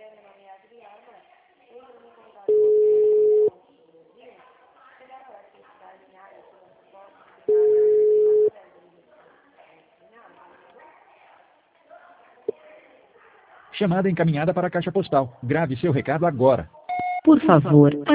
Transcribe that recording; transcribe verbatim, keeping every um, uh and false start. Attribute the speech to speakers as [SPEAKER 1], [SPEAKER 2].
[SPEAKER 1] Chamada encaminhada para a caixa postal. Grave seu recado agora.
[SPEAKER 2] Por favor,